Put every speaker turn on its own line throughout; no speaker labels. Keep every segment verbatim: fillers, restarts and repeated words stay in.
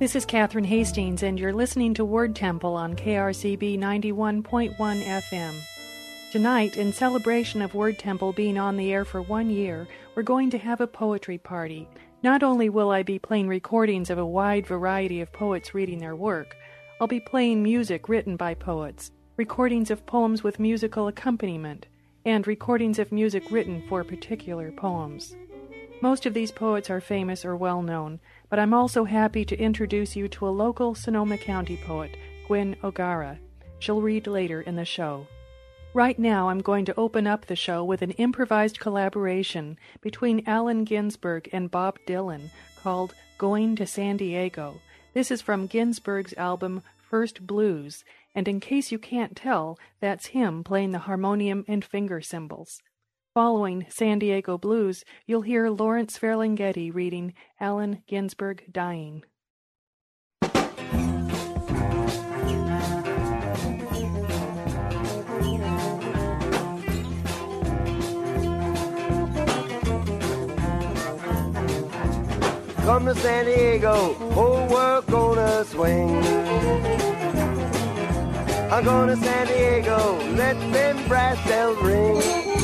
This is Catherine Hastings, and you're listening to Word Temple on K R C B ninety-one point one F M. Tonight, in celebration of Word Temple being on the air for one year, we're going to have a poetry party. Not only will I be playing recordings of a wide variety of poets reading their work, I'll be playing music written by poets, recordings of poems with musical accompaniment, and recordings of music written for particular poems. Most of these poets are famous or well-known, but I'm also happy to introduce you to a local Sonoma County poet, Gwen O'Gara. She'll read later in the show. Right now, I'm going to open up the show with an improvised collaboration between Allen Ginsberg and Bob Dylan called Going to San Diego. This is from Ginsberg's album First Blues, and in case you can't tell, that's him playing the harmonium and finger cymbals. Following San Diego Blues, you'll hear Lawrence Ferlinghetti reading Allen Ginsberg Dying.
Come to San Diego, whole world gonna swing. I'm going to San Diego, let them brass bells ring.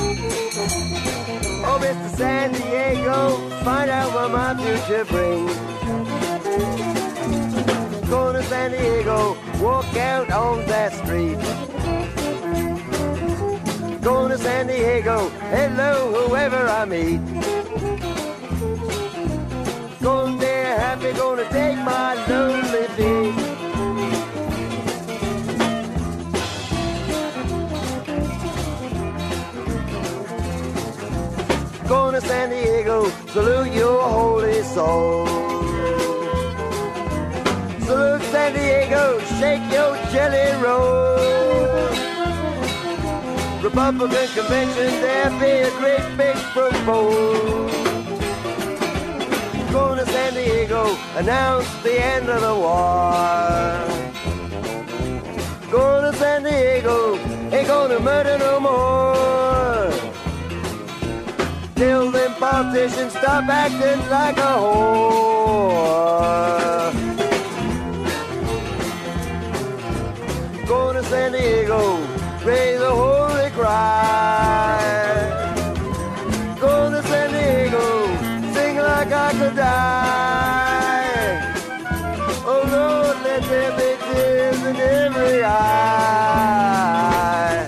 Oh, Mister San Diego, find out what my future brings. Going to San Diego, walk out on that street. Going to San Diego, hello, whoever I meet. Going there happy, gonna take my lonely feet. Going to San Diego, salute your holy soul. Salute San Diego, shake your jelly roll. Republican convention, there'll be a great big propose. Going to San Diego, announce the end of the war. Going to San Diego, ain't gonna murder no more. Till them politicians stop acting like a whore. Going to San Diego, raise a holy cry. Going to San Diego, sing like I could die. Oh Lord, let there be tears in every eye.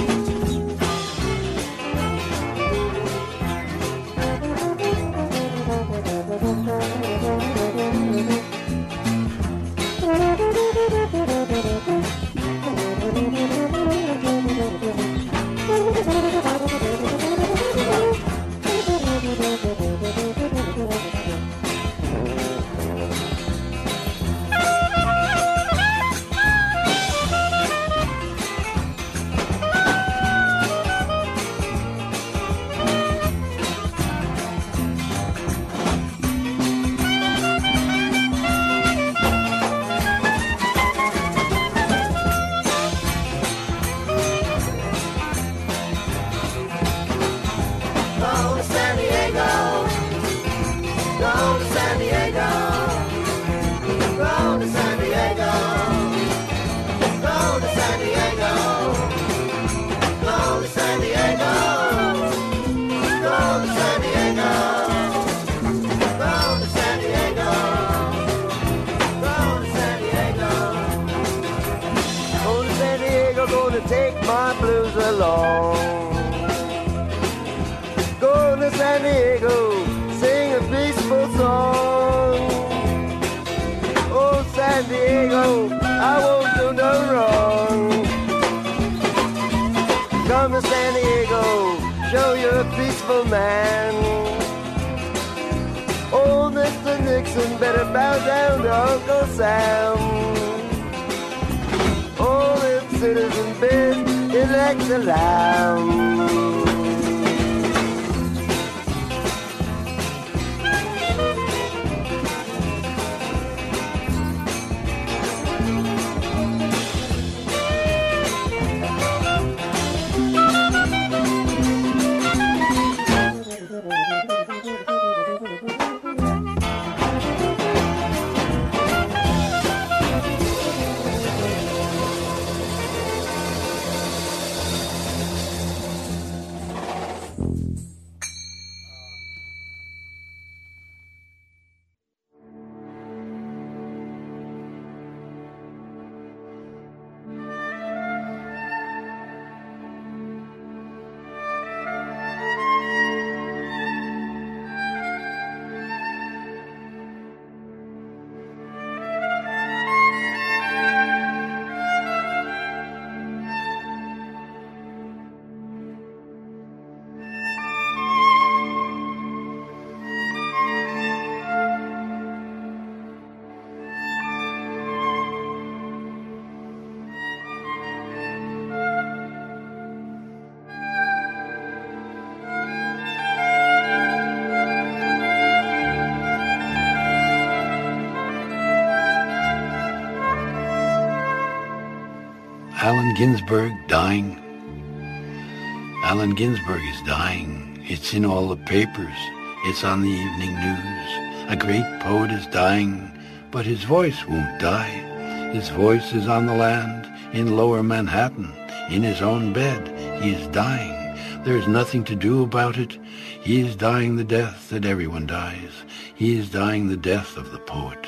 Take my blues along. Go to San Diego, sing a peaceful song. Oh, San Diego, I won't do no wrong. Come to San Diego, show you're a peaceful man. Oh, Mister Nixon, better bow down to Uncle Sam. Oh, them citizen bid, elect the lamb.
Allen Ginsberg dying. Allen Ginsberg is dying. It's in all the papers. It's on the evening news. A great poet is dying, but his voice won't die. His voice is on the land, in lower Manhattan, in his own bed. He is dying. There's nothing to do about it. He is dying the death that everyone dies. He is dying the death of the poet.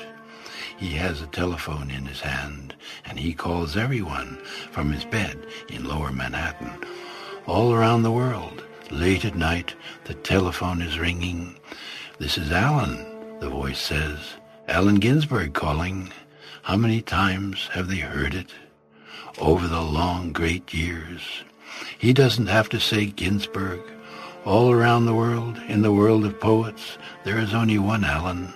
He has a telephone in his hand, and he calls everyone from his bed in lower Manhattan. All around the world, late at night, the telephone is ringing. This is Allen, the voice says. Allen Ginsberg calling. How many times have they heard it? Over the long, great years. He doesn't have to say Ginsberg. All around the world, in the world of poets, there is only one Allen.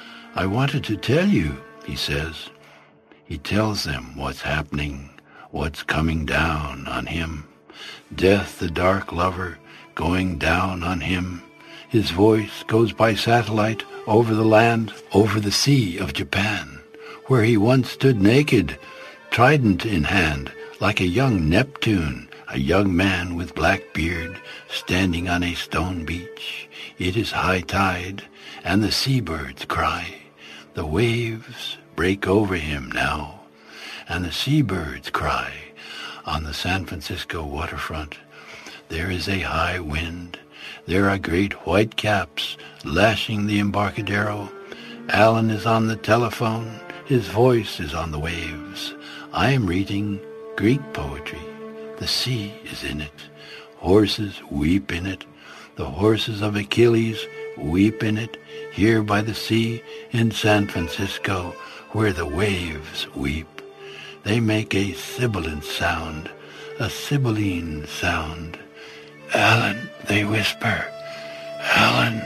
I wanted to tell you, he says. He tells them what's happening, what's coming down on him. Death, the dark lover, going down on him. His voice goes by satellite over the land, over the sea of Japan, where he once stood naked, trident in hand, like a young Neptune, a young man with black beard, standing on a stone beach. It is high tide, and the seabirds cry. The waves break over him now, and the seabirds cry. On the San Francisco waterfront, there is a high wind. There are great white caps lashing the Embarcadero. Allen is on the telephone. His voice is on the waves. I am reading Greek poetry. The sea is in it. Horses weep in it. The horses of Achilles weep in it, here by the sea in San Francisco, where the waves weep. They make a sibilant sound, a sibylline sound. Allen, they whisper, Allen.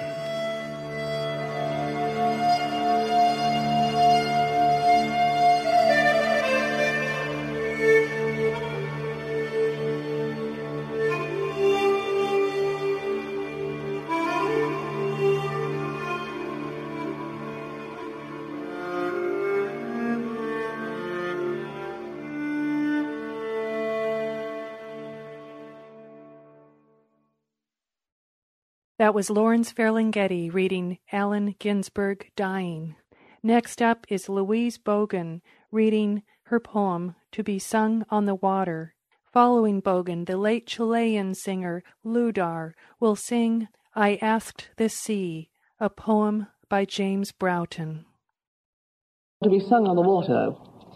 That was Lawrence Ferlinghetti reading Allen Ginsberg Dying. Next up is Louise Bogan reading her poem To Be Sung on the Water. Following Bogan, the late Chilean singer Ludar will sing I Asked the Sea, a poem by James Broughton.
To be sung on the water.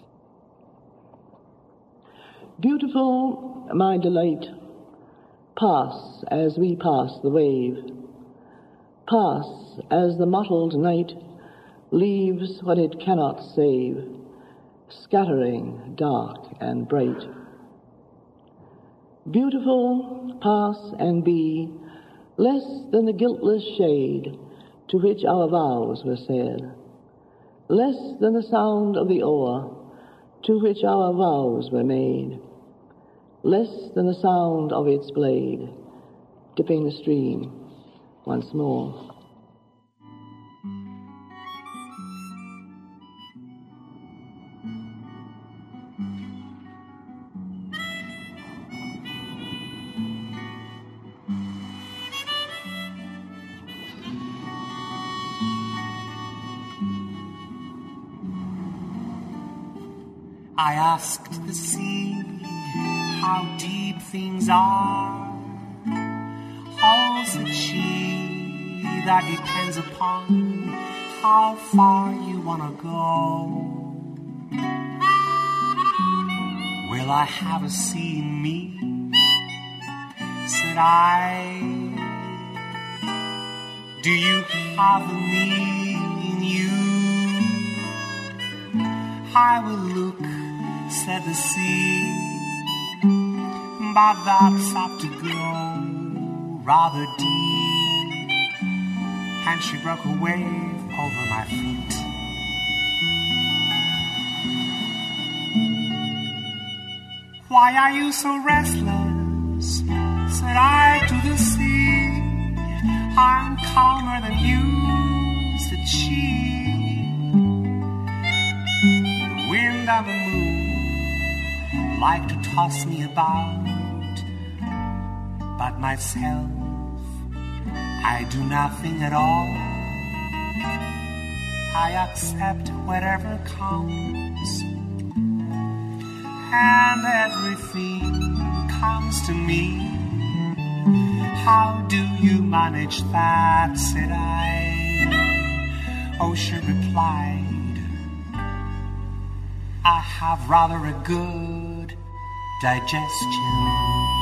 Beautiful, my delight, pass as we pass the wave. Pass as the mottled night leaves what it cannot save, scattering dark and bright. Beautiful, pass and be less than the guiltless shade to which our vows were said, less than the sound of the oar to which our vows were made, less than the sound of its blade dipping the stream once more.
I asked the sea how deep things are. How said she, that depends upon how far you wanna go. Will I have a sea in me? Said I. Do you have me in you? I will look, said the sea, but that's up to go rather deep. And she broke a wave over my feet. Why are you so restless? Said I to the sea. I'm calmer than you, said she. The wind and the moon like to toss me about, but myself, I do nothing at all. I accept whatever comes, and everything comes to me. How do you manage that, said I. Oh, she replied, I have rather a good digestion.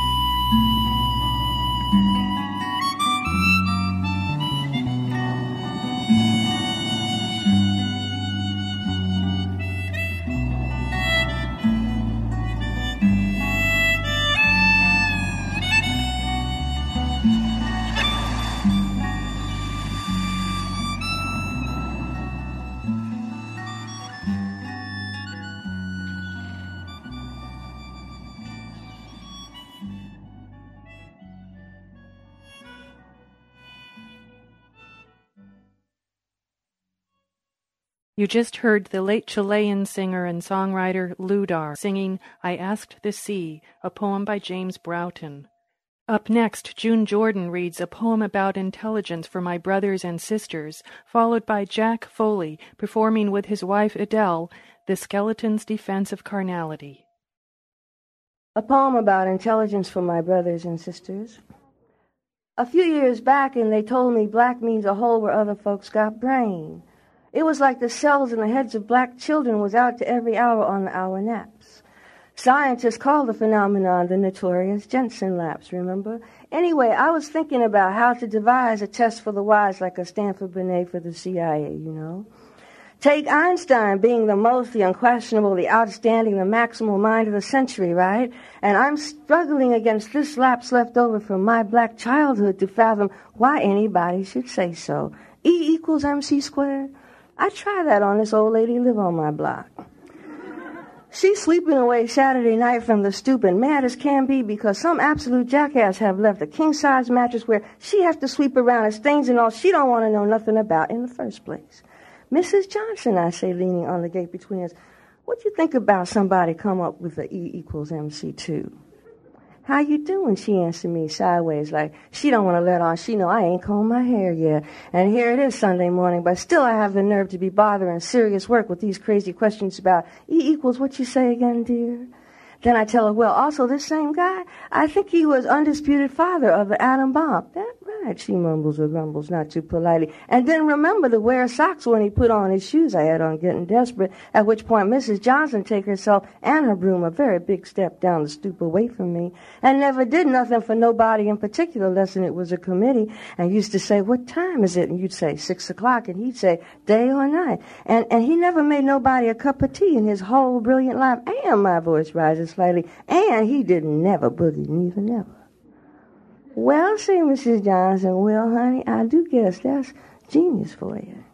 You just heard the late Chilean singer and songwriter Ludar singing I Asked the Sea, a poem by James Broughton. Up next, June Jordan reads a poem about intelligence for my brothers and sisters, followed by Jack Foley performing with his wife Adele, The Skeleton's Defense of Carnality.
A poem about intelligence for my brothers and sisters. A few years back, and they told me black means a hole where other folks got brain. It was like the cells in the heads of black children was out to every hour on the hour naps. Scientists call the phenomenon the notorious Jensen lapse, remember? Anyway, I was thinking about how to devise a test for the wise like a Stanford Binet for the C I A, you know? Take Einstein being the most, the unquestionable, the outstanding, the maximal mind of the century, right? And I'm struggling against this lapse left over from my black childhood to fathom why anybody should say so. E equals mc squared? I try that on this old lady live on my block. She's sleeping away Saturday night from the stoop and mad as can be because some absolute jackass have left a king-size mattress where she has to sweep around and stains and all she don't want to know nothing about in the first place. Missus Johnson, I say, leaning on the gate between us, what do you think about somebody come up with the E equals M C two? How you doing? She answered me sideways like she don't want to let on she know I ain't combed my hair yet. And here it is Sunday morning, but still I have the nerve to be bothering serious work with these crazy questions about E equals what you say again, dear? Then I tell her, well, also this same guy, I think he was undisputed father of the atom bomb. That right, she mumbles or grumbles, not too politely. And then remember to wear socks when he put on his shoes. I had on getting desperate, at which point Missus Johnson take herself and her broom a very big step down the stoop away from me, and never did nothing for nobody in particular, lesson it was a committee, and used to say, what time is it? And you'd say, six o'clock, and he'd say, day or night. And, and he never made nobody a cup of tea in his whole brilliant life, and my voice rises slightly, and he didn't never boogie, neither never. Well, see, Missus Johnson, well, honey, I do guess that's genius for you.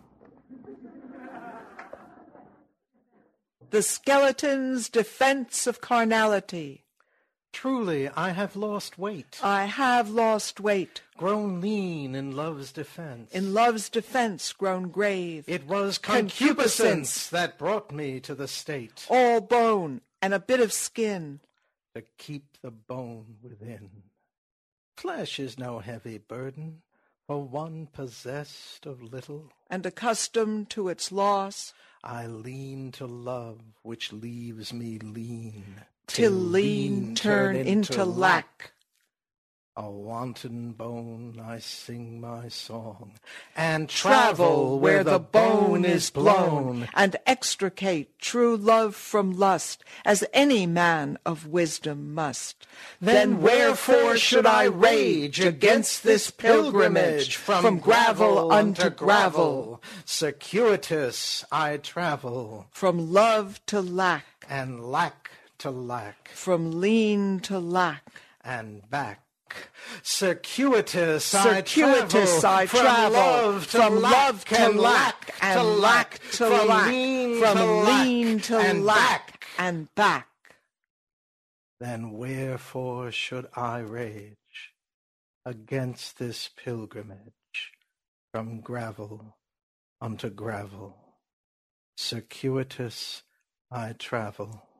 The Skeleton's Defense of Carnality.
Truly, I have lost weight.
I have lost weight.
Grown lean in love's defense.
In love's defense grown grave.
It was concupiscence that brought me to the state.
All bone and a bit of skin.
To keep the bone within. Flesh is no heavy burden for one possessed of little.
And accustomed to its loss.
I lean to love which leaves me lean.
Till lean turn into lack.
A wanton bone I sing my song, and travel where the bone is blown,
and extricate true love from lust, as any man of wisdom must.
Then wherefore should I rage against this pilgrimage from, from gravel unto gravel? Circuitous I travel,
from love to lack,
and lack to lack,
from lean to lack,
and back. Circuitous,
Circuitous I travel,
I travel from love to
from
lack,
love to
and
lack,
and
and lack to
from
lack,
lean
from
to
lean
lack,
to
and
lack,
back.
and back.
Then wherefore should I rage against this pilgrimage from gravel unto gravel? Circuitous I travel,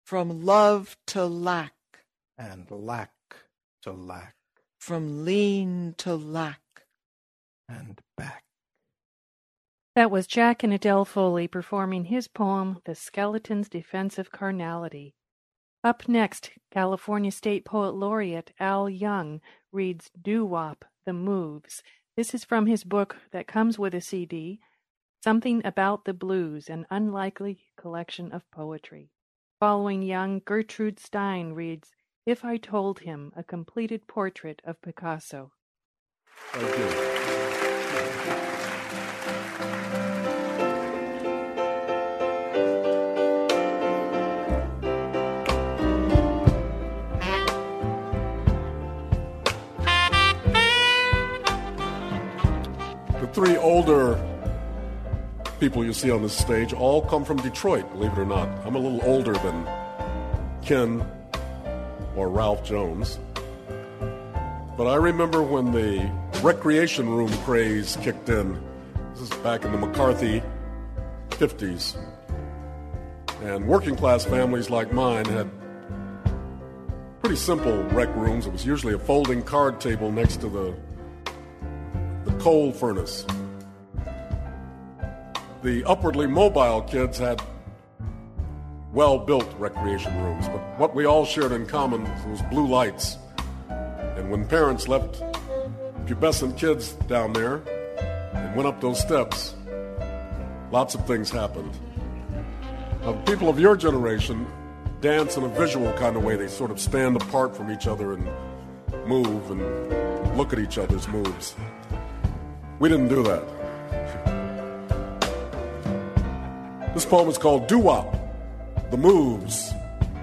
from love to lack,
and lack to lack,
from lean to lack,
and back.
That was Jack and Adele Foley performing his poem, The Skeleton's Defense of Carnality. Up next, California State Poet Laureate Al Young reads Doo-Wop, The Moves. This is from his book that comes with a C D, Something About the Blues, an Unlikely Collection of Poetry. Following Young, Gertrude Stein reads If I Told Him, a completed portrait of Picasso.
Thank you. The three older people you see on this stage all come from Detroit, believe it or not. I'm a little older than Ken or Ralph Jones. But I remember when the recreation room craze kicked in. This is back in the McCarthy fifties. And working class families like mine had pretty simple rec rooms. It was usually a folding card table next to the the coal furnace. The upwardly mobile kids had well-built recreation rooms, but what we all shared in common was blue lights. And when parents left pubescent kids down there and went up those steps, lots of things happened. Now, the people of your generation dance in a visual kind of way. They sort of stand apart from each other and move and look at each other's moves. We didn't do that. This poem is called Doo-Wop, The Moves.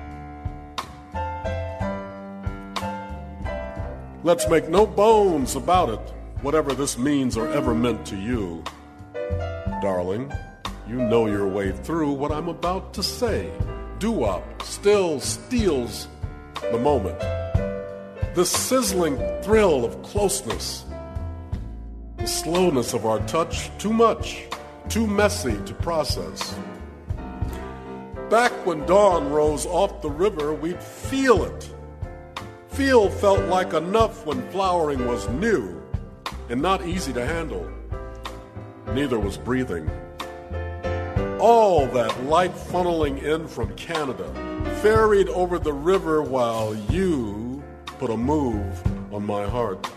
Let's make no bones about it, whatever this means or ever meant to you. Darling, you know your way through what I'm about to say. Doo-Wop still steals the moment. The sizzling thrill of closeness. The slowness of our touch, too much, too messy to process. Back when dawn rose off the river, we'd feel it. Feel felt like enough when flowering was new and not easy to handle. Neither was breathing. All that light funneling in from Canada ferried over the river while you put a move on my heart.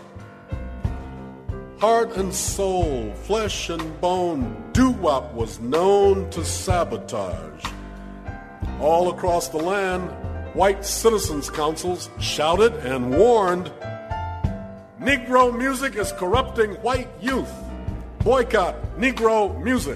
Heart and soul, flesh and bone, doo-wop was known to sabotage. All across the land, white citizens' councils shouted and warned, Negro music is corrupting white youth. Boycott Negro music.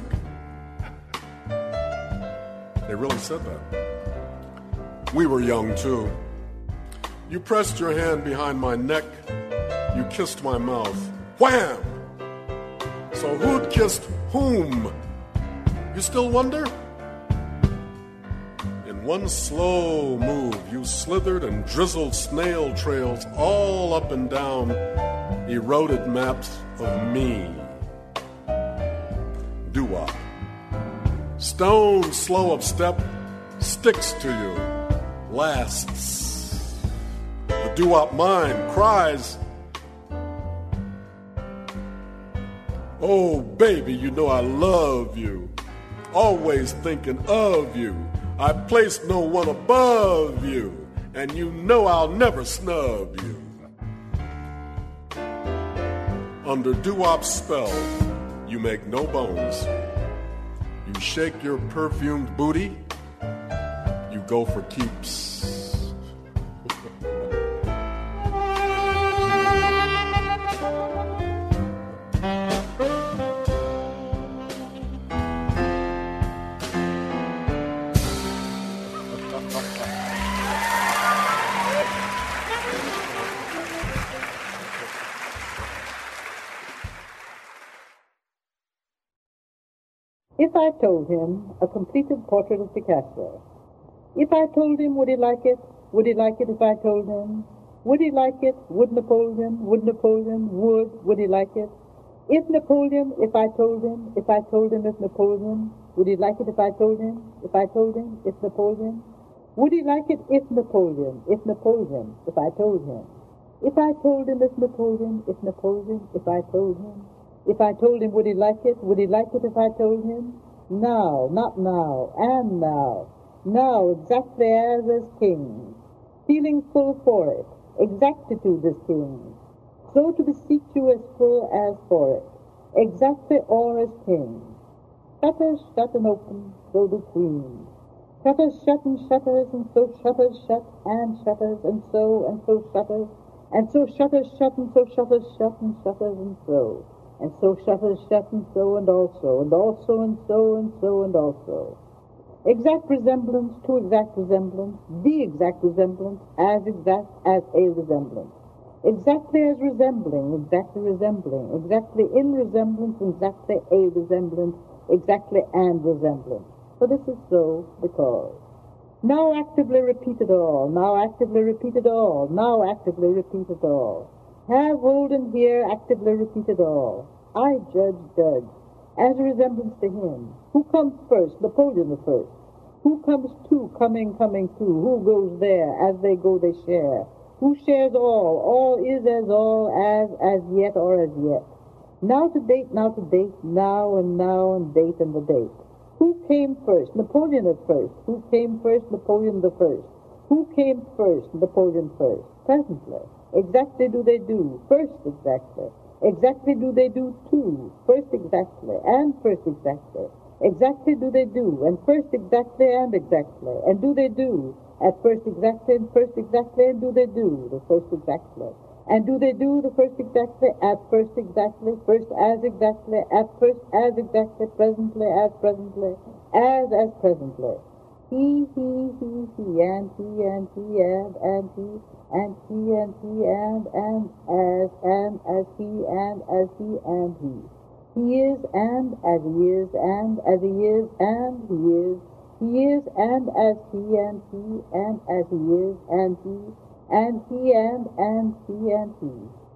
They really said that. We were young, too. You pressed your hand behind my neck. You kissed my mouth. Wham! So who'd kissed whom? You still wonder? In one slow move, you slithered and drizzled snail trails all up and down eroded maps of me. Doo-wop. Stone slow of step sticks to you, lasts. The doo-wop mind cries, oh, baby, you know I love you. Always thinking of you. I place no one above you. And you know I'll never snub you. Under doo-wop's spell, you make no bones. You shake your perfumed booty. You go for keeps.
If I told him a completed portrait of Picasso, if I told him, would he like it? Would he like it if I told him? Would he like it? Would Napoleon? Would Napoleon? Would? Would he like it? If Napoleon, if I told him, if I told him if Napoleon, would he like it if I told him? If I told him, if Napoleon? Would he like it if Napoleon, if Napoleon, if I told him? If I told him, if Napoleon, if Napoleon, if I told him? If I told him, would he like it? Would he like it if I told him? Now, not now, and now. Now, exactly as is king. Feeling full for it. Exactitude is king. So to beseech you as full as for it. Exactly or as king. Shutters shut and open, so do queens. Shutters shut and shutters, and so shutters shut, and shutters, and so, and so shutters, and so shutters shut, and so shutters shut, and shutters, and so, and so shutters shut, and so, and also, and also, and so, and so, and also. Exact resemblance to exact resemblance, the exact resemblance, as exact as a resemblance. Exactly as resembling, exactly resembling, exactly in resemblance, exactly a resemblance, exactly and resemblance. For this is so because. Now actively repeat it all, now actively repeat it all, now actively repeat it all. Have old and here actively repeat it all. I judge, judge, as a resemblance to him. Who comes first? Napoleon the first. Who comes to, coming, coming to? Who goes there? As they go, they share. Who shares all? All is as all, as, as yet, or as yet. Now to date, now to date, now and now and date and the date. Who came first? Napoleon at first. Who came first? Napoleon the first. Who came first? Napoleon first. Presently. Exactly do they do. First exactly. Exactly do they do two. First exactly. And first exactly. Exactly do they do. And first exactly and exactly. And do they do. At first exactly and first exactly and do they do. The first exactly. And do they do the first exactly, at first exactly, first as exactly, at first as exactly, presently as presently, as as presently. He, he, he, he, and he, and he, and, and he, and he, and he, and, and, as, and, as he, and, as he, and he. He is, and, as he is, and, as he is, and he is. He is, and, as he, and he, and, as he is, and he, and he, and, and he, and he.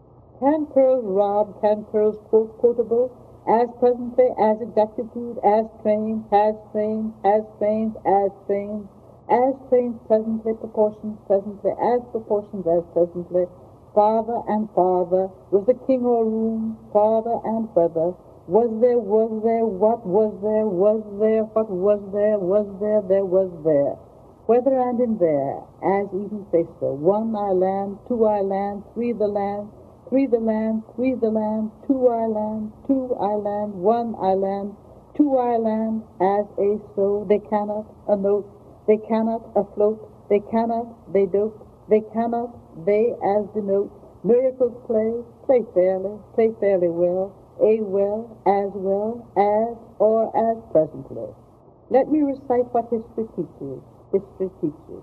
Can curls rob, can curls quote, quotable, as presently, as exactitude, as trained, has trained, as trained, as trained, as trained presently, proportions presently, as proportions as presently, father and father, was the king or room, father and whether, was there, was there, what was there, was there, what was there, was there, there was there. Whether and in there, as even facer, one I land, two I land, three the land, three the land, three the land, two I land, two I land, one I land, two I land, as a so, they cannot, a note, they cannot, afloat, they cannot, they dote, they cannot, they as denote, miracles play, play fairly, play fairly well, a well, as well, as, or as presently. Let me recite what history teaches. History teaches.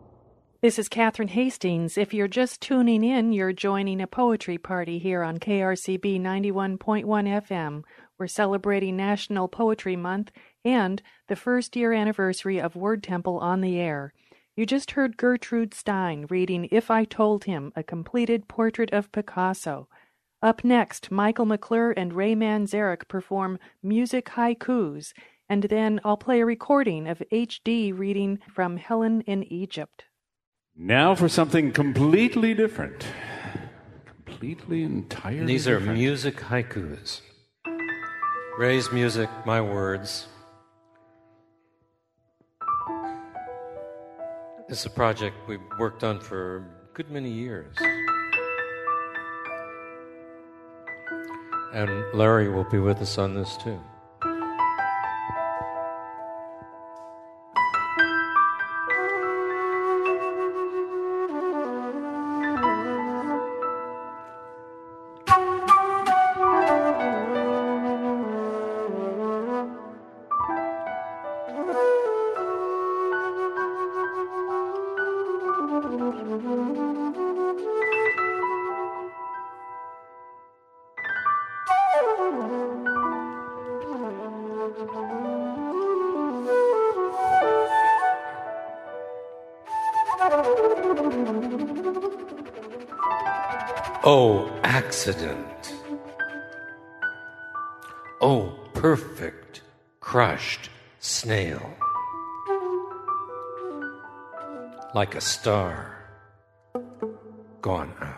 This is Catherine Hastings. If you're just tuning in, you're joining a poetry party here on K R C B ninety-one point one F M. We're celebrating National Poetry Month and the first year anniversary of Word Temple on the Air. You just heard Gertrude Stein reading If I Told Him, a completed portrait of Picasso. Up next, Michael McClure and Ray Manzarek perform Music Haikus, and then I'll play a recording of H D reading from Helen in Egypt.
Now for something completely different. Completely, entirely
These are
different.
music haikus. Ray's music, my words. This is a project we've worked on for a good many years. And Larry will be with us on this too. Oh, accident. Oh, perfect, crushed snail. like a star gone out.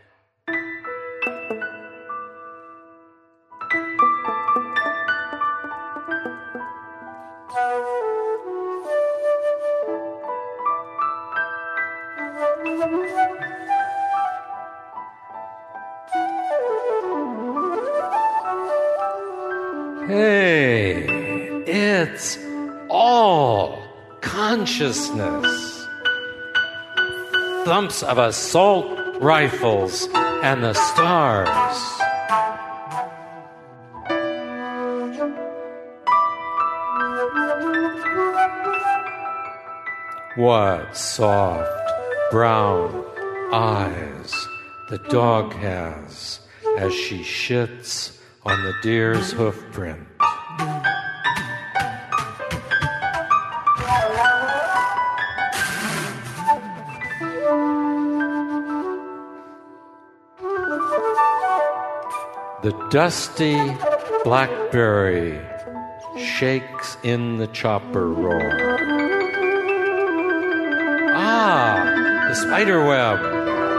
Hey, it's all consciousness. Thumps of assault rifles and the stars. What soft brown eyes the dog has as she shits on the deer's hoof print. The dusty blackberry shakes in the chopper roar. Ah, the spider web.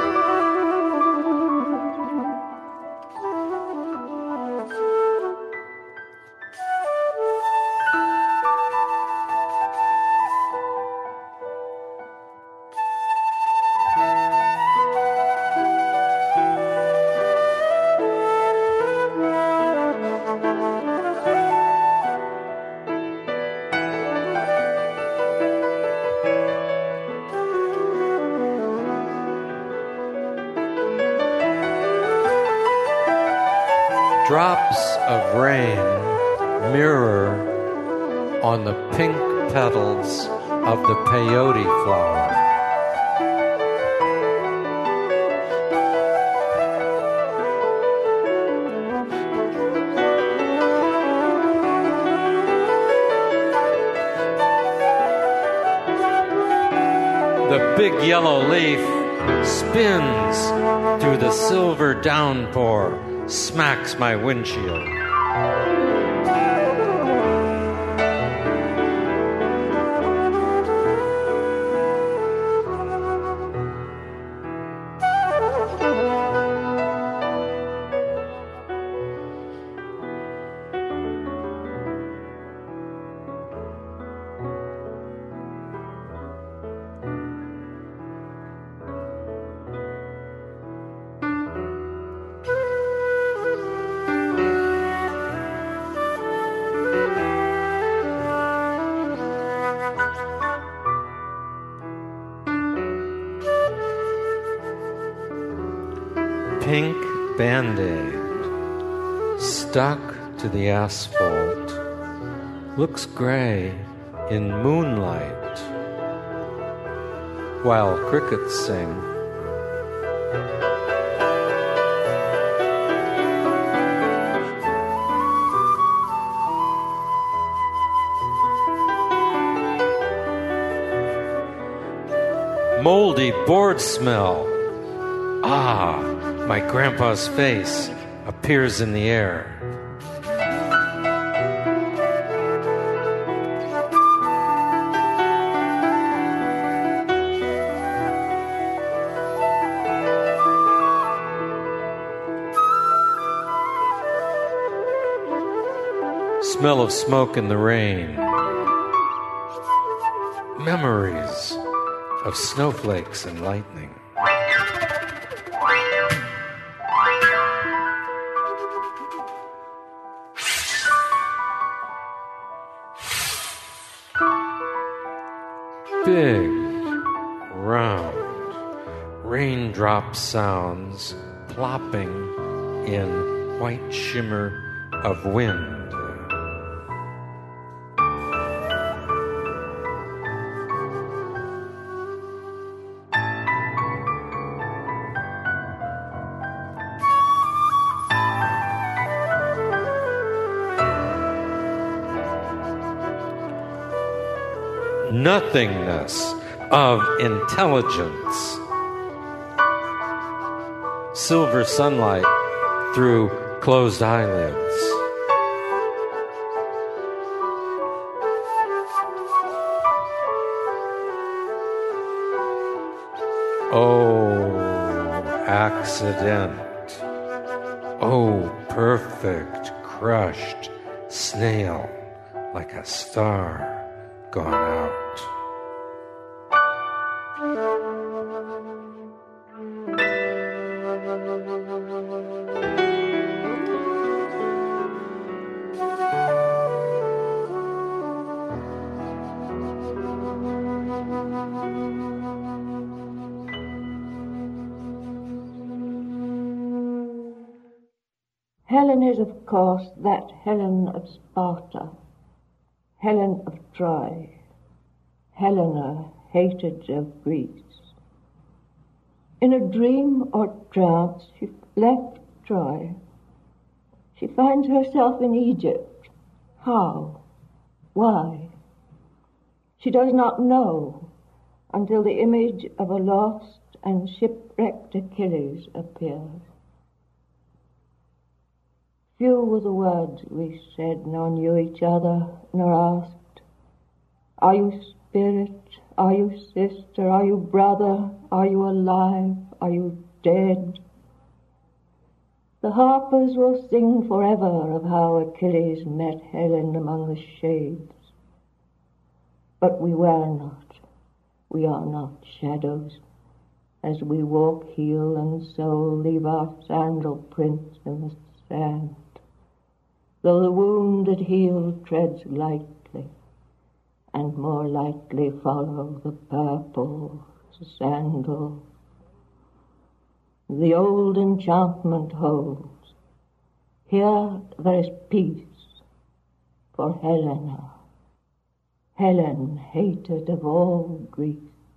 Drops of rain mirror on the pink petals of the peyote flower. The big yellow leaf spins through the silver downpour, smacks my windshield. Pink Band-Aid stuck to the asphalt looks gray in moonlight while crickets sing. Moldy board smell. Ah, my grandpa's face appears in the air. Smell of smoke in the rain. Memories of snowflakes and lightning. Big, round, raindrop sounds plopping in white shimmer of wind. Nothingness of intelligence. Silver sunlight through closed eyelids. accident. Oh, perfect, crushed snail, like a star gone out.
Helen is, of course, that Helen of Sparta, Helen of Troy, Helena, hated of Greece. In a dream or trance, she left Troy. She finds herself in Egypt. How? Why? She does not know until the image of a lost and shipwrecked Achilles appears. Few were the words we said, nor knew each other, nor asked, are you spirit? Are you sister? Are you brother? Are you alive? Are you dead? The harpers will sing forever of how Achilles met Helen among the shades. But we were not, we are not shadows. As we walk heel and sole, leave our sandal prints in the sand. Though the wounded heel treads lightly, and more lightly follow the purple sandal. The old enchantment holds. Here there is peace for Helena, Helen hated of all Greece.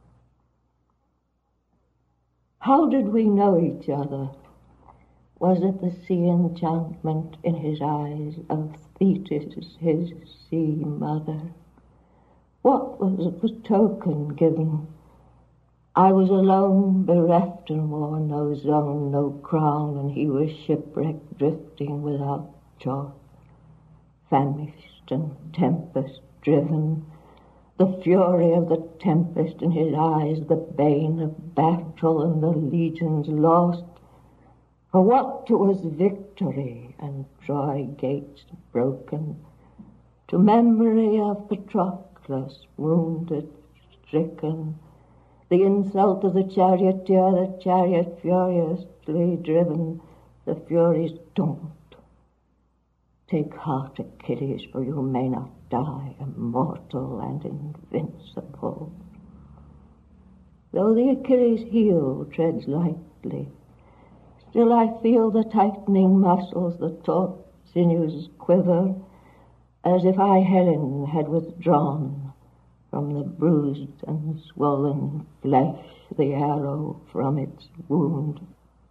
How did we know each other? Was it the sea enchantment in his eyes of Thetis, his sea mother? What was the token given? I was alone, bereft, and wore no zone, no crown, and he was shipwrecked, drifting without choice, famished and tempest-driven. The fury of the tempest in his eyes, the bane of battle, and the legions lost. For what was victory and Troy gates broken, to memory of Patroclus, wounded, stricken, the insult of the charioteer, the chariot furiously driven, the Furies don't. Take heart, Achilles, for you may not die, immortal and invincible. Though the Achilles heel treads lightly, still I feel the tightening muscles, the taut sinews quiver, as if I, Helen, had withdrawn from the bruised and swollen flesh the arrow from its wound.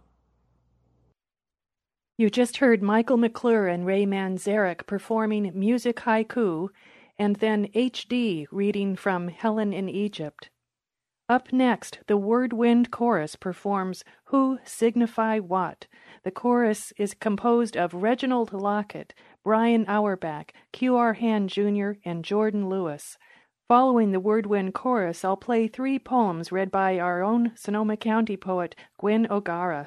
You just heard Michael McClure and Ray Manzarek performing Music Haiku, and then H D reading from Helen in Egypt. Up next, the Word Wind Chorus performs Who Signify What. The chorus is composed of Reginald Lockett, Brian Auerbach, Q R Hand Junior, and Jordan Lewis. Following the Word Wind Chorus, I'll play three poems read by our own Sonoma County poet, Gwen O'Gara.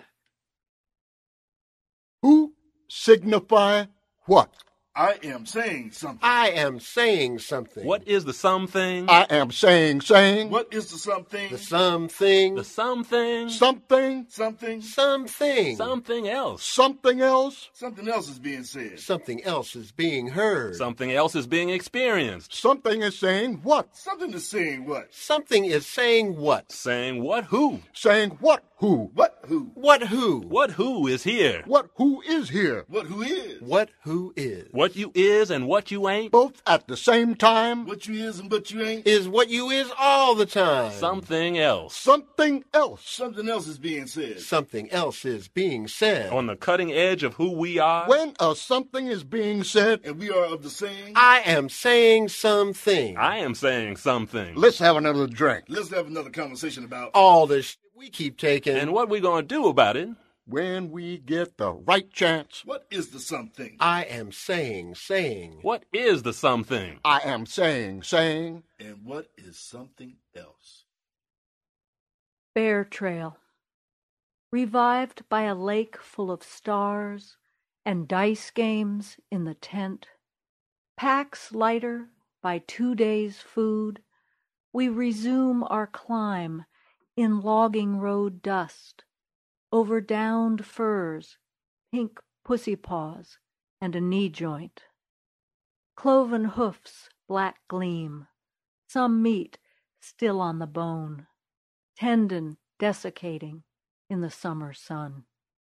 Who signify what?
I am saying something.
I am saying something.
What is the something?
I am saying, saying.
What is the something?
The something.
The something.
Something.
Something.
Something.
Something else.
Something else.
Something else is being said.
Something else is being heard.
Something else is being experienced.
Something is saying what?
Something is saying what?
Something is saying what?
Saying what who?
Saying what who?
What who?
What who?
What who is here?
What who is here?
What who is?
What who is?
What you is and what you ain't?
Both at the same time?
What you is and what you ain't?
Is what you is all the time.
Something else.
Something else.
Something else is being said.
Something else is being said.
On the cutting edge of who we are?
When a something is being said,
and we are of the same,
I am saying something.
I am saying something.
Let's have another drink.
Let's have another conversation about
all the shit we keep taking.
And what we gonna do about it?
When we get the right chance.
What is the something?
I am saying, saying.
What is the something?
I am saying, saying.
And what is something else?
Bear Trail.
revived by a lake full of stars and dice games in the tent, packs lighter by two days' food, we resume our climb in logging road dust, over downed furs, pink pussy paws, and a knee joint. Cloven hoofs black gleam, some meat still on the bone, tendon desiccating in the summer sun.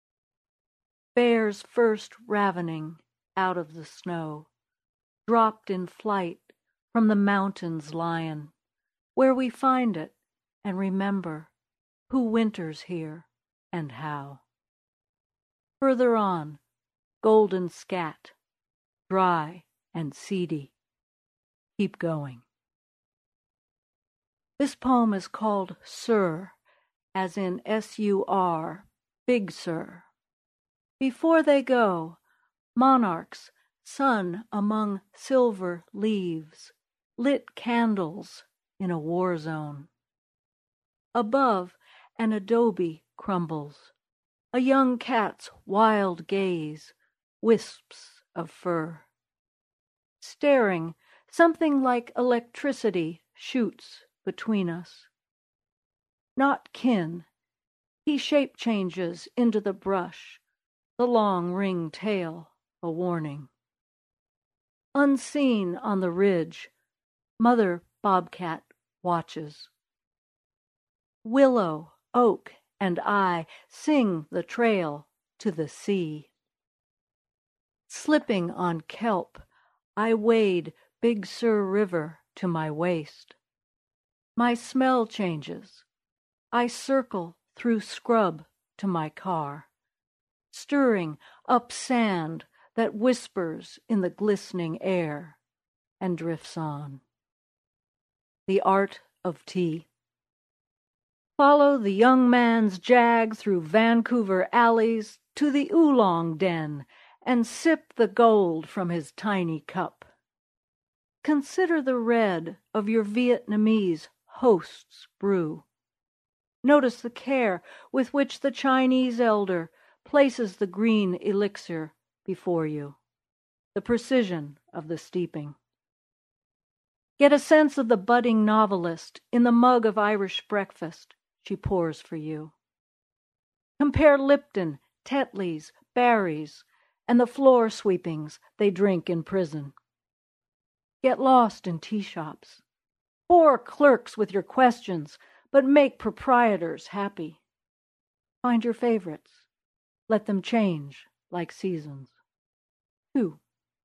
Bears first ravening out of the snow, dropped in flight from the mountains lion, where we find it and remember who winters here and how. Further on, golden scat, dry and seedy. Keep going. This poem is called Sur, as in S U R, Big Sur. Before they go, monarchs, sun among silver leaves, lit candles in a war zone. Above, an adobe crumbles, a young cat's wild gaze, wisps of fur. Staring, something like electricity shoots between us. Not kin, he shape changes into the brush, the long ring tail a warning. Unseen on the ridge, mother bobcat watches. Willow, oak, and I sing the trail to the sea. Slipping on kelp, I wade Big Sur River to my waist. My smell changes. I circle through scrub to my car, stirring up sand that whispers in the glistening air and drifts on. The art of tea. Follow the young man's jag through Vancouver alleys to the oolong den and sip the gold from his tiny cup. Consider the red of your Vietnamese host's brew. Notice the care with which the Chinese elder places the green elixir before you, the precision of the steeping. Get a sense of the budding novelist in the mug of Irish breakfast she pours for you. Compare Lipton, Tetley's, Barry's, and the floor sweepings they drink in prison. Get lost in tea shops. Bore clerks with your questions, but make proprietors happy. Find your favorites. Let them change like seasons. Two.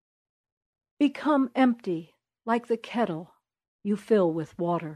Become empty like the kettle you fill with water.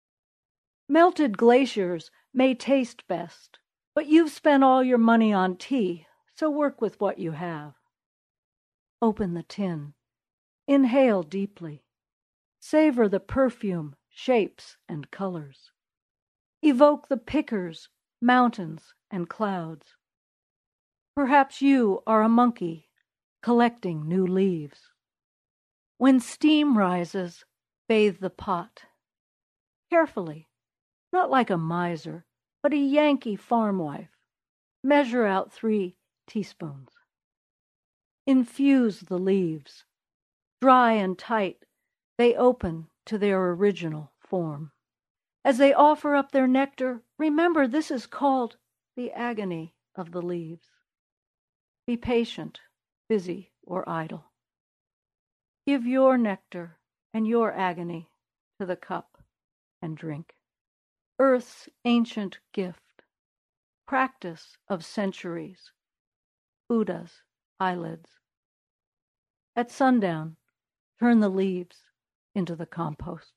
Melted glaciers may taste best, but you've spent all your money on tea, so work with what you have. Open the tin. Inhale deeply. Savor the perfume, shapes, and colors. Evoke the pickers, mountains, and clouds. Perhaps you are a monkey collecting new leaves. When steam rises, bathe the pot. Carefully, not like a miser, but a Yankee farm wife. Measure out three teaspoons. Infuse the leaves. Dry and tight, they open to their original form. As they offer up their nectar, remember this is called the agony of the leaves. Be patient, busy, or idle. Give your nectar and your agony to the cup and drink. Earth's ancient gift, practice of centuries, Buddha's eyelids. At sundown, turn the leaves into the compost.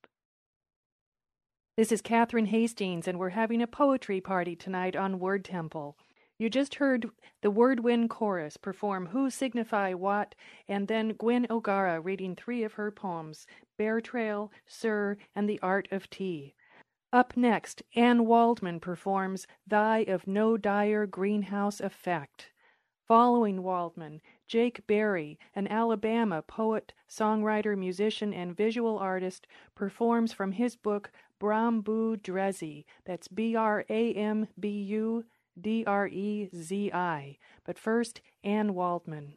This is Catherine Hastings, and we're having a poetry party tonight on Word Temple. You just heard the Word Wind Chorus perform Who Signify What, and then Gwen O'Gara reading three of her poems, Bear Trail, Sur, and The Art of Tea. Up next, Anne Waldman performs Thy of No Dire Greenhouse Effect. Following Waldman, Jake Berry, an Alabama poet, songwriter, musician, and visual artist, performs from his book Brambu Drezi, that's B R A M B U D R E Z I. But first, Anne Waldman.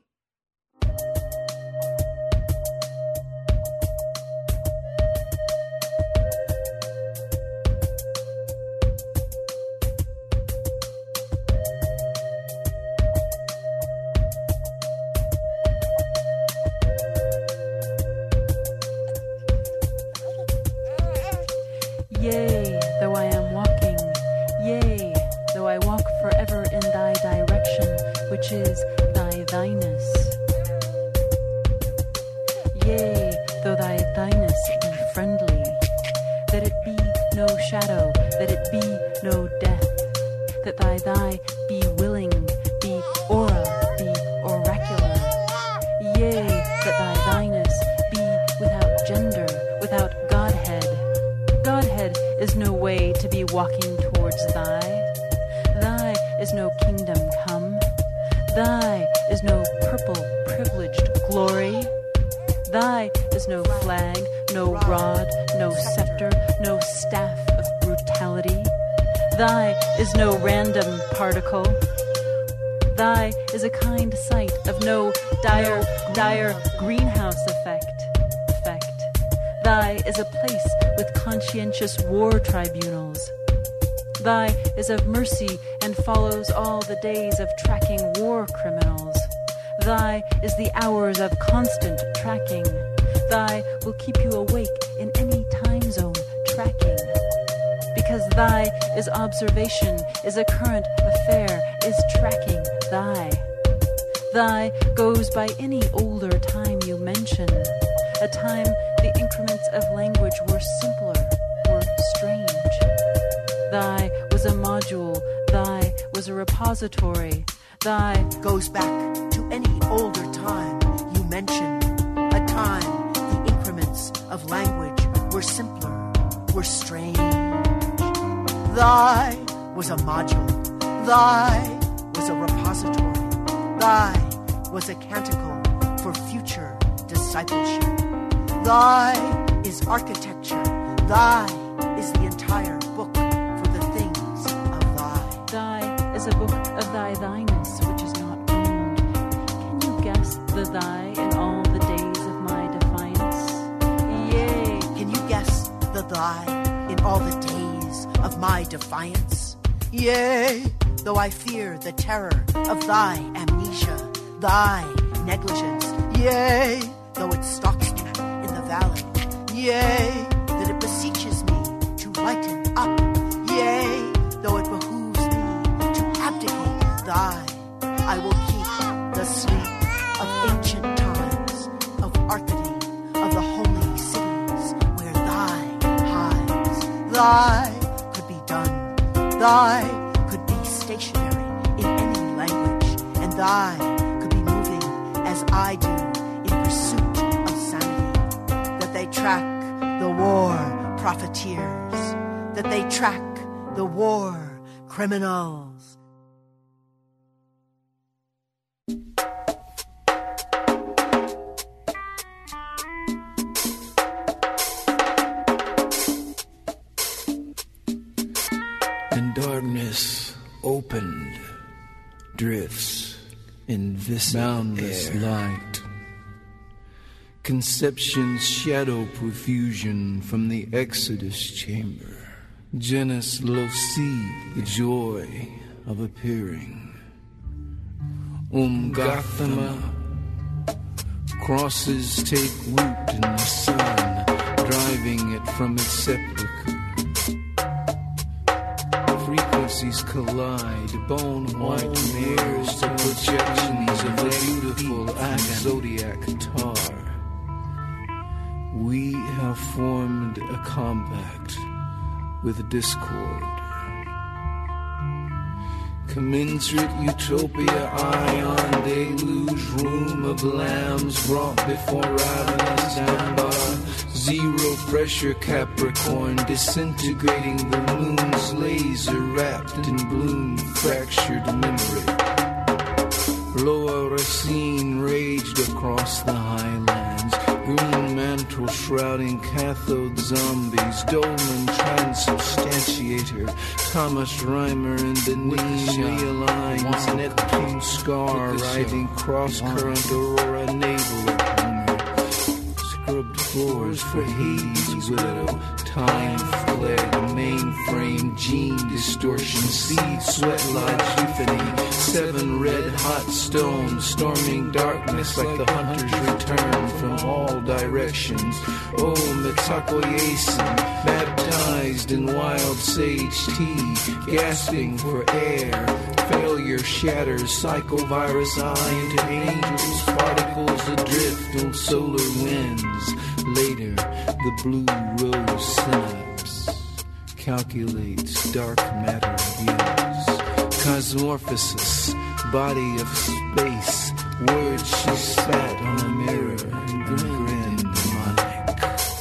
Yea, though I am walking, yea, though I walk forever in thy direction, which is thy thyness. Yea, though thy thyness be friendly, that it be no shadow, that it be no death, that thy thigh be willing, be aura, be oracular. Yea, that thy thyness be without gender, without Godhead. Godhead is no way to be walking towards thy. Thy is no kingdom come. Thy is no purple privileged glory. Thy is no flag, no rod, no scepter, no staff of brutality. Thy is no random particle. Thy is a kind sight of no dire, dire greenhouse effect. effect. Thy is a place with conscientious war tribunals. Thy is of mercy and follows all the days of tracking war criminals. Thy is the hours of constant tracking. Thy will keep you awake in any time zone tracking. Because thy is observation, is a current affair, is tracking thy. Thy goes by any older time you mention, a time the increments of language were simpler, were strange. Thy was a module, thy was a repository, thy
goes back to any older time you mention, a time the increments of language were simpler, were strange. Thy was a module, thy was a repository, thy was a canticle for future discipleship. Thy is architecture, thy is the entire book for the things of thy.
Thy is a book of thy thyness, which is not owned. Can you guess the thy in all the days of my defiance? Yea.
Can you guess the thy in all the days of my defiance? Yea, though I fear the terror of thy amnesia, thy negligence, yea, though it stalks me in the valley, yea, that it beseeches me to lighten up, yea, though it behooves me to abdicate thy, I will keep the sleep of ancient times, of Arcady, of the holy cities where thy hides. Thy could be done, thy could be stationary in any language, and thy could be moving as I do in pursuit of sanity, that they track the war profiteers, that they track the war criminals.
And darkness opened, drifts in this boundless air. Light. Conception's shadow profusion from the Exodus chamber. Genus loci, the joy of appearing. Umgathama, crosses take root in the sun, driving it from its sepulchre. Frequencies collide, bone-white mirrors to projections of the beautiful zodiac tar. We have formed a compact with discord. Commensurate utopia, ion deluge, room of lambs brought before ravenous Dambar. Zero pressure Capricorn, disintegrating the moon's laser, wrapped in bloom, fractured memory. Loa Racine raged across the highlands, green mantle shrouding cathode zombies, dolmen transubstantial. potentiator. Thomas Rhymer in Benin realigns Neptune scar, riding cross-current Aurora navel of Homer. Scrubbed floors for Hades' widow. Time fled, mainframe, gene distortion, seed, sweat lodge, euphony. Seven red-hot stones, storming darkness like the hunter's return from all directions. Oh, Mitsakoyesin, baptized in wild sage tea, gasping for air. Failure shatters psychovirus eye into angels, particles adrift on solar winds. Later, the blue rose synapse calculates dark matter views. Cosmorphosis, body of space, words she spat on a mirror and grinned demonic.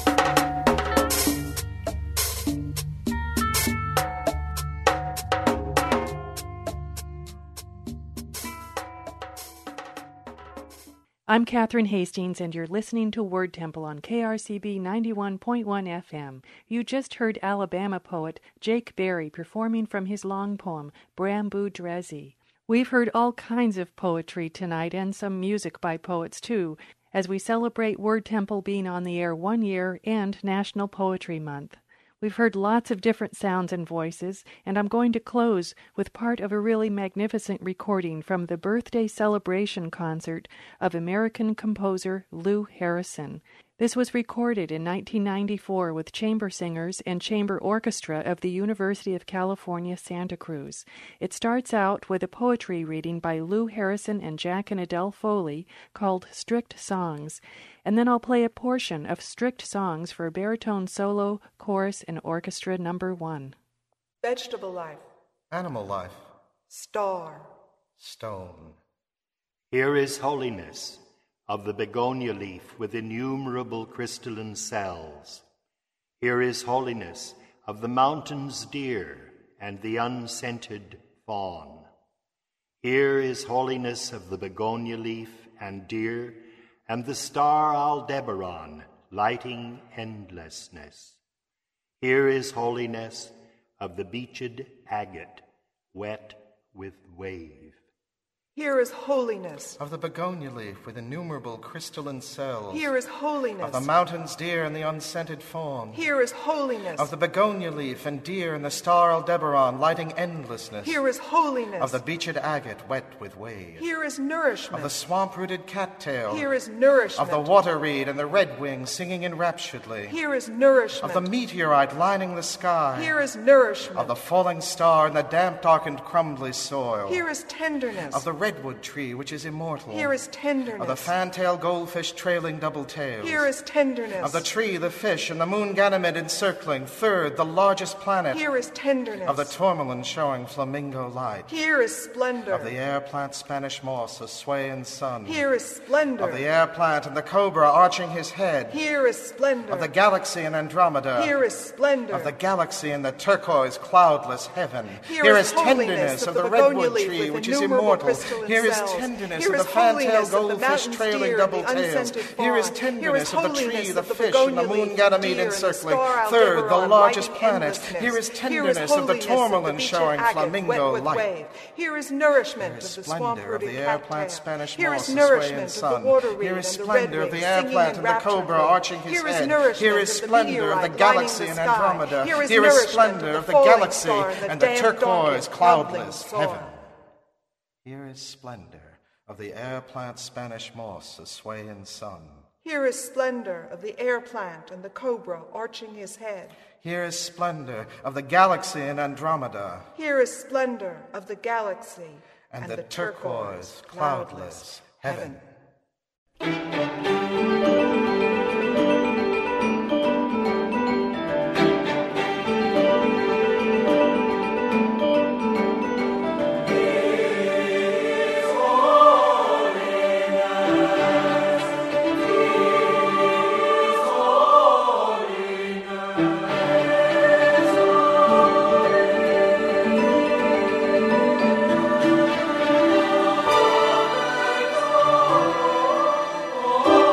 I'm Catherine Hastings, and you're listening to Word Temple on K R C B ninety-one point one F M. You just heard Alabama poet Jake Berry performing from his long poem, Brambu Drezi. We've heard all kinds of poetry tonight, and some music by poets, too, as we celebrate Word Temple being on the air one year and National Poetry Month. We've heard lots of different sounds and voices, and I'm going to close with part of a really magnificent recording from the birthday celebration concert of American composer Lou Harrison. This was recorded in nineteen ninety-four with chamber singers and chamber orchestra of the University of California, Santa Cruz. It starts out with a poetry reading by Lou Harrison and Jack and Adele Foley called Strict Songs, and then I'll play a portion of Strict Songs for baritone solo, chorus, and orchestra number one.
Vegetable life.
Animal life.
Star.
Stone.
Here is holiness of the begonia leaf with innumerable crystalline cells. Here is holiness of the mountain's deer and the unscented fawn. Here is holiness of the begonia leaf and deer and the star Aldebaran lighting endlessness. Here is holiness of the beached agate wet with wave.
Here is holiness
of the begonia leaf with innumerable crystalline cells.
Here is holiness
of the mountain's deer and the unscented fawn.
Here is holiness
of the begonia leaf and deer and the star Aldebaran lighting endlessness.
Here is holiness
of the beached agate wet with wave.
Here is nourishment
of the swamp-rooted cattail.
Here is nourishment
of the water reed and the redwing singing enrapturedly.
Here is nourishment
of the meteorite lining the sky.
Here is nourishment
of the falling star and the damp, darkened, crumbly soil.
Here is tenderness
of the redwood tree, which is immortal.
Here is tenderness
of the fan-tailed goldfish trailing double tails.
Here is tenderness
of the tree, the fish, and the moon Ganymede encircling. Third, the largest planet.
Here is tenderness
of the tourmaline showing flamingo light.
Here is splendor
of the air plant Spanish moss, a swaying sun.
Here is splendor
of the air plant and the cobra arching his head.
Here is splendor
of the galaxy and Andromeda.
Here is splendor
of the galaxy and the turquoise cloudless heaven.
Here,
Here
is,
is tenderness
of
the,
the
redwood tree, which is immortal. Here is
cells.
tenderness
Here
of
is
the fan-tailed
holiness
goldfish
of the
trailing
deer,
double
the
tails. Here is tenderness
Here is
of the tree, the
of the
fish, and the
begonia
moon
leaf,
Ganymede
deer,
encircling.
And the
Third, the largest
lighting
planet.
endlessness.
Here is
Here is
tenderness of the
holiness
tourmaline
of the
showing
agate
flamingo
wet with
light.
Wave. Here is nourishment
Here is
of the
splendor of
swamp-rooted
the air
cattail.
plant Spanish
Here
moss,
is
the swaying
nourishment
sun.
of the water reed
Here is
and the
splendor of
redwing
the air
singing
plant and the cobra
enrapturedly.
arching his
Here is
head.
nourishment
Here is
of the
splendor of the
meteorite
galaxy
lining
and
the sky.
Andromeda.
Here is
Here is
nourishment
splendor
of
of
the
the
falling
galaxy
star and the
and the
damp,
turquoise,
darkened,
cloudless
crumbling
heaven.
soil.
Here is splendor of the air plant Spanish moss, a swaying sun.
Here is splendor of the air plant and the cobra arching his head.
Here is splendor of the galaxy and Andromeda.
Here is splendor of the galaxy
and,
and
the,
the
turquoise, cloudless heaven.
Oh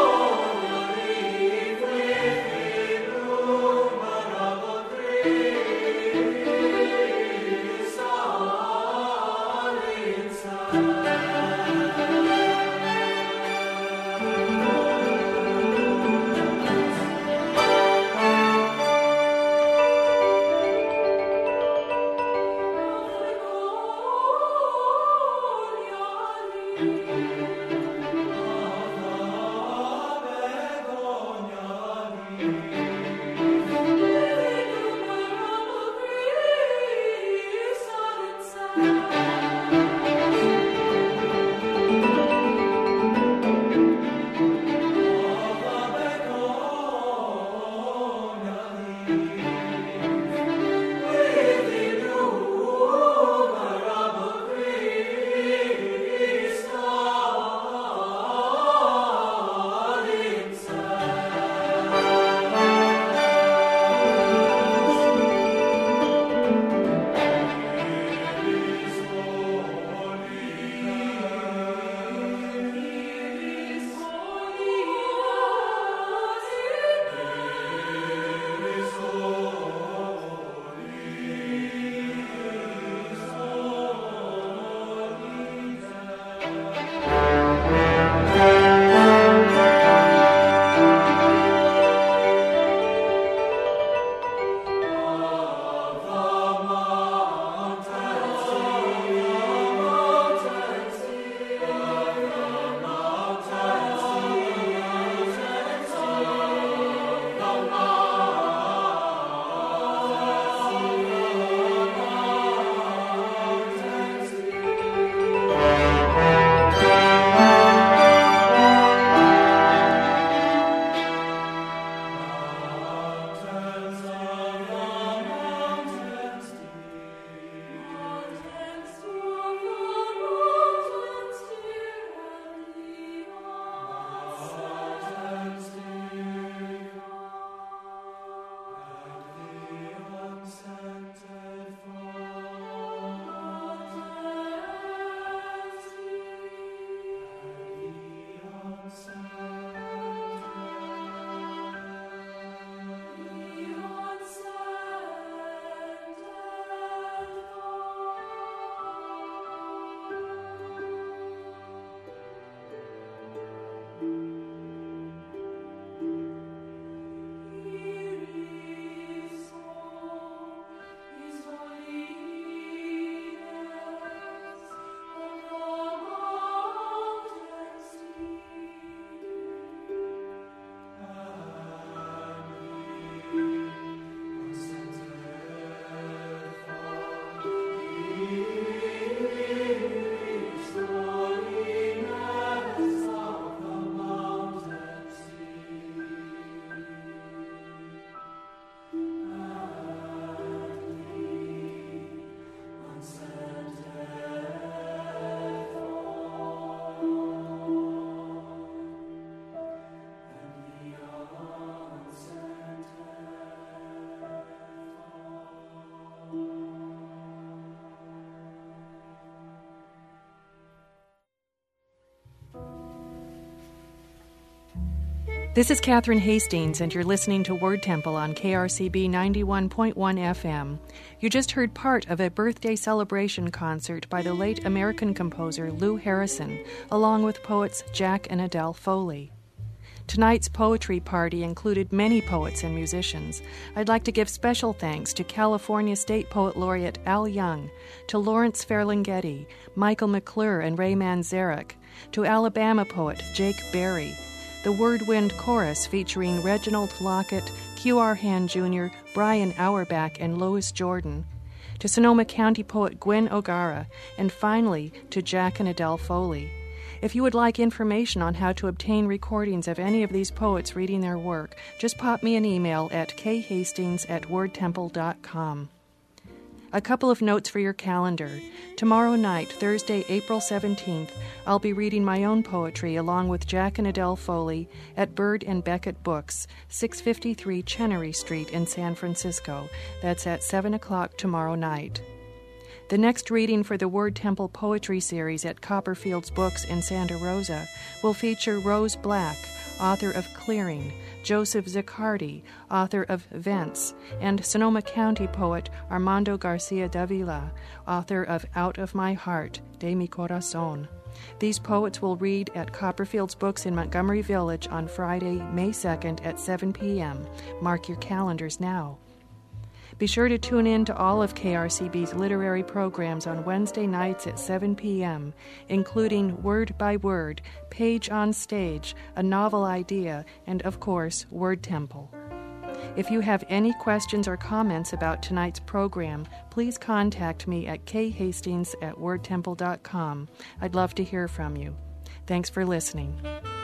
This is Catherine Hastings, and you're listening to Word Temple on K R C B ninety-one point one F M. You just heard part of a birthday celebration concert by the late American composer Lou Harrison, along with poets Jack and Adele Foley. Tonight's poetry party included many poets and musicians. I'd like to give special thanks to California State Poet Laureate Al Young, to Lawrence Ferlinghetti, Michael McClure, and Ray Manzarek, to Alabama poet Jake Berry, the Word Wind Chorus featuring Reginald Lockett, Q R Hand Junior, Brian Auerbach, and Lois Jordan, to Sonoma County poet Gwen O'Gara, and finally to Jack and Adele Foley. If you would like information on how to obtain recordings of any of these poets reading their work, just pop me an email at k hastings at word temple dot com. A couple of notes for your calendar. Tomorrow night, Thursday, April seventeenth, I'll be reading my own poetry along with Jack and Adele Foley at Bird and Beckett Books, six fifty-three Chenery Street in San Francisco. That's at seven o'clock tomorrow night. The next reading for the Word Temple Poetry Series at Copperfield's Books in Santa Rosa will feature Rose Black, author of Clearing, Joseph Zaccardi, author of Vents, and Sonoma County poet Armando Garcia Davila, author of Out of My Heart, De Mi Corazón. These poets will read at Copperfield's Books in Montgomery Village on Friday, May second at seven p.m. Mark your calendars now. Be sure to tune in to all of K R C B's literary programs on Wednesday nights at seven p.m., including Word by Word, Page on Stage, A Novel Idea, and, of course, Word Temple. If you have any questions or comments about tonight's program, please contact me at k hastings at word temple dot com. I'd love to hear from you. Thanks for listening.